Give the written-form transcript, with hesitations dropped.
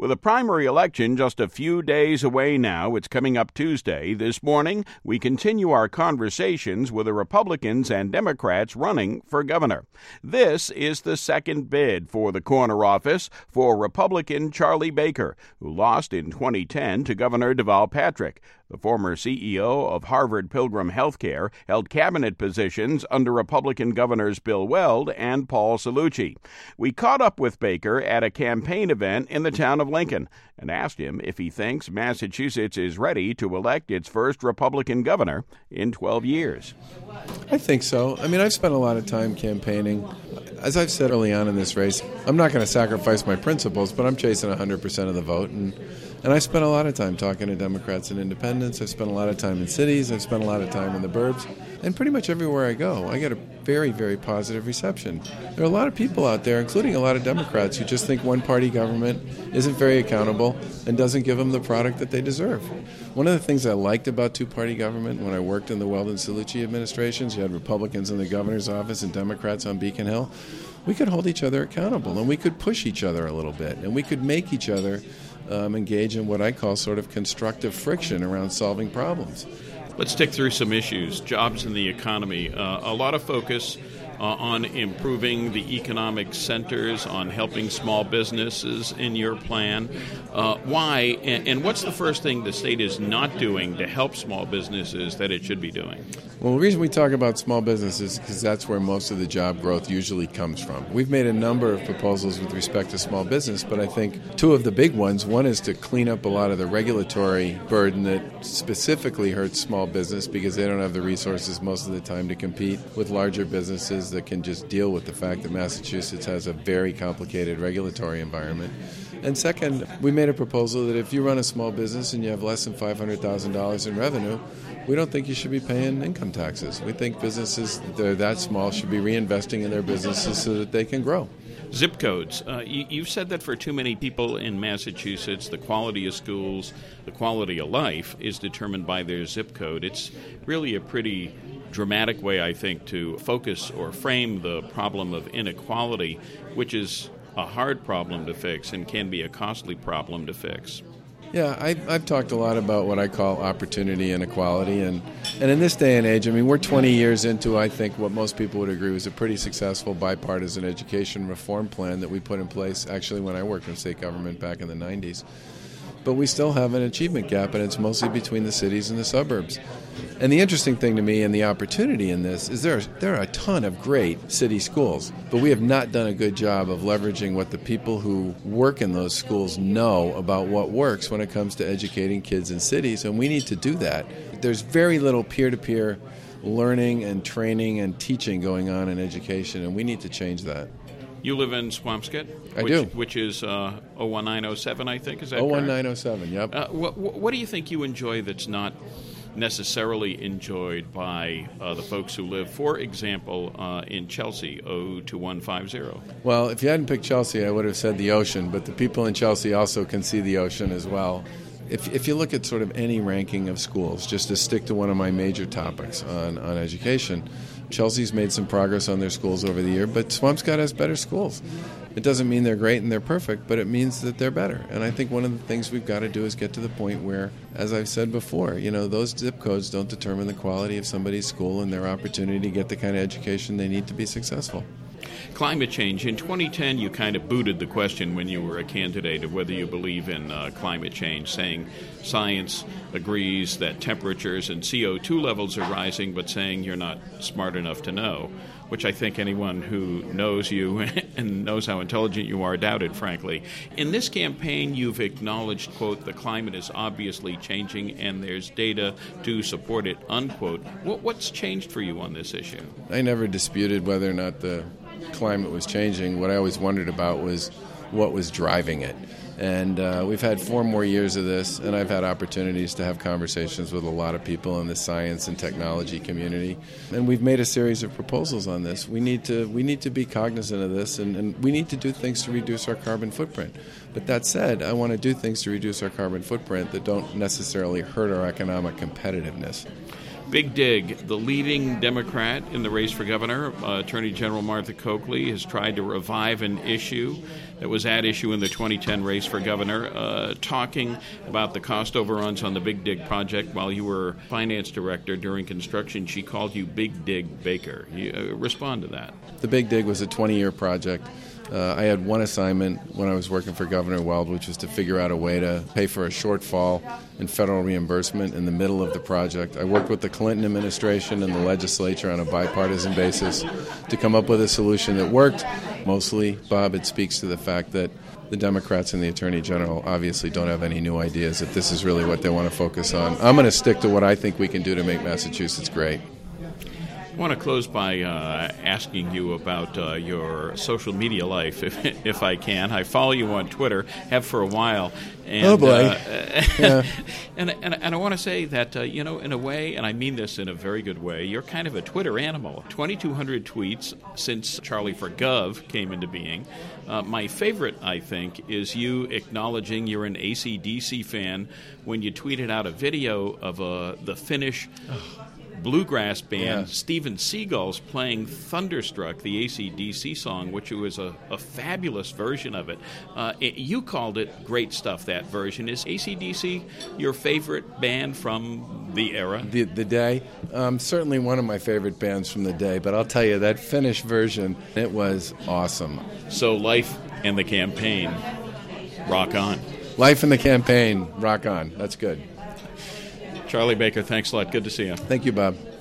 With a primary election just a few days away now, it's coming up Tuesday. This morning, we continue our conversations with the Republicans and Democrats running for governor. This is the second bid for the corner office for Republican Charlie Baker, who lost in 2010 to Governor Deval Patrick. The former CEO of Harvard Pilgrim Healthcare held cabinet positions under Republican Governors Bill Weld and Paul Cellucci. We caught up with Baker at a campaign event in the town of Lincoln and asked him if he thinks Massachusetts is ready to elect its first Republican governor in 12 years. I think so. I mean, I've spent a lot of time campaigning. As I've said early on in this race, I'm not going to sacrifice my principles, but I'm chasing 100% of the vote. And I spent a lot of time talking to Democrats and independents. I've spent a lot of time in cities. I've spent a lot of time in the burbs. And pretty much everywhere I go, I get a very, very positive reception. There are a lot of people out there, including a lot of Democrats, who just think one-party government isn't very accountable and doesn't give them the product that they deserve. One of the things I liked about two-party government when I worked in the Weld and Cellucci administrations, you had Republicans in the governor's office and Democrats on Beacon Hill, we could hold each other accountable and we could push each other a little bit and we could make each other engage in what I call sort of constructive friction around solving problems. Let's tick through some issues. Jobs and the economy. A lot of focus on improving the economic centers, on helping small businesses in your plan. Why? And what's the first thing the state is not doing to help small businesses that it should be doing? Well, the reason we talk about small businesses is because that's where most of the job growth usually comes from. We've made a number of proposals with respect to small business, but I think two of the big ones, one is to clean up a lot of the regulatory burden that specifically hurts small business because they don't have the resources most of the time to compete with larger businesses that can just deal with the fact that Massachusetts has a very complicated regulatory environment. And second, we made a proposal that if you run a small business and you have less than $500,000 in revenue, we don't think you should be paying income taxes. We think businesses that are that small should be reinvesting in their businesses so that they can grow. Zip codes. You've said that for too many people in Massachusetts, the quality of schools, the quality of life is determined by their zip code. It's really a pretty dramatic way, I think, to focus or frame the problem of inequality, which is a hard problem to fix and can be a costly problem to fix. Yeah, I've talked a lot about what I call opportunity inequality, and in this day and age, I mean, we're 20 years into, I think, what most people would agree was a pretty successful bipartisan education reform plan that we put in place, actually, when I worked in state government back in the 90s. But we still have an achievement gap, and it's mostly between the cities and the suburbs. And the interesting thing to me and the opportunity in this is there are a ton of great city schools, but we have not done a good job of leveraging what the people who work in those schools know about what works when it comes to educating kids in cities, and we need to do that. There's very little peer-to-peer learning and training and teaching going on in education, and we need to change that. You live in Swampscott? I do. Which is 01907, I think, is that 01907, yep. What do you think you enjoy that's not necessarily enjoyed by the folks who live, for example, in Chelsea, 02150? Well, if you hadn't picked Chelsea, I would have said the ocean, but the people in Chelsea also can see the ocean as well. If you look at sort of any ranking of schools, just to stick to one of my major topics on education, Chelsea's made some progress on their schools over the year, but Swampscott has better schools. It doesn't mean they're great and they're perfect, but it means that they're better. And I think one of the things we've got to do is get to the point where, as I've said before, those zip codes don't determine the quality of somebody's school and their opportunity to get the kind of education they need to be successful. Climate change. In 2010, you kind of booted the question when you were a candidate of whether you believe in climate change, saying science agrees that temperatures and CO2 levels are rising, but saying you're not smart enough to know, which I think anyone who knows you and knows how intelligent you are doubted, frankly. In this campaign, you've acknowledged, quote, the climate is obviously changing and there's data to support it, unquote. What's changed for you on this issue? I never disputed whether or not the climate was changing. What I always wondered about was what was driving it. And we've had 4 more years of this, and I've had opportunities to have conversations with a lot of people in the science and technology community. And we've made a series of proposals on this. We need to be cognizant of this, and we need to do things to reduce our carbon footprint. But that said, I want to do things to reduce our carbon footprint that don't necessarily hurt our economic competitiveness. Big Dig, the leading Democrat in the race for governor, Attorney General Martha Coakley, has tried to revive an issue that was at issue in the 2010 race for governor, talking about the cost overruns on the Big Dig project while you were finance director during construction. She called you Big Dig Baker. Respond to that. The Big Dig was a 20-year project. I had one assignment when I was working for Governor Weld, which was to figure out a way to pay for a shortfall in federal reimbursement in the middle of the project. I worked with the Clinton administration and the legislature on a bipartisan basis to come up with a solution that worked. Mostly, Bob, it speaks to the fact that the Democrats and the Attorney General obviously don't have any new ideas, that this is really what they want to focus on. I'm going to stick to what I think we can do to make Massachusetts great. I want to close by asking you about your social media life, if I can. I follow you on Twitter, have for a while. And, oh, boy. Yeah. and I want to say that, in a way, and I mean this in a very good way, you're kind of a Twitter animal. 2,200 tweets since Charlie for Gov came into being. My favorite, I think, is you acknowledging you're an AC/DC fan when you tweeted out a video of the Finnish bluegrass band, Steven Seagal's playing Thunderstruck, the AC/DC song, which was a fabulous version of it. You called it great stuff, that version. Is AC/DC your favorite band from the era? The day? Certainly one of my favorite bands from the day, but I'll tell you, that Finnish version, it was awesome. So Life and the Campaign, rock on. Life and the Campaign, rock on. That's good. Charlie Baker, thanks a lot. Good to see you. Thank you, Bob.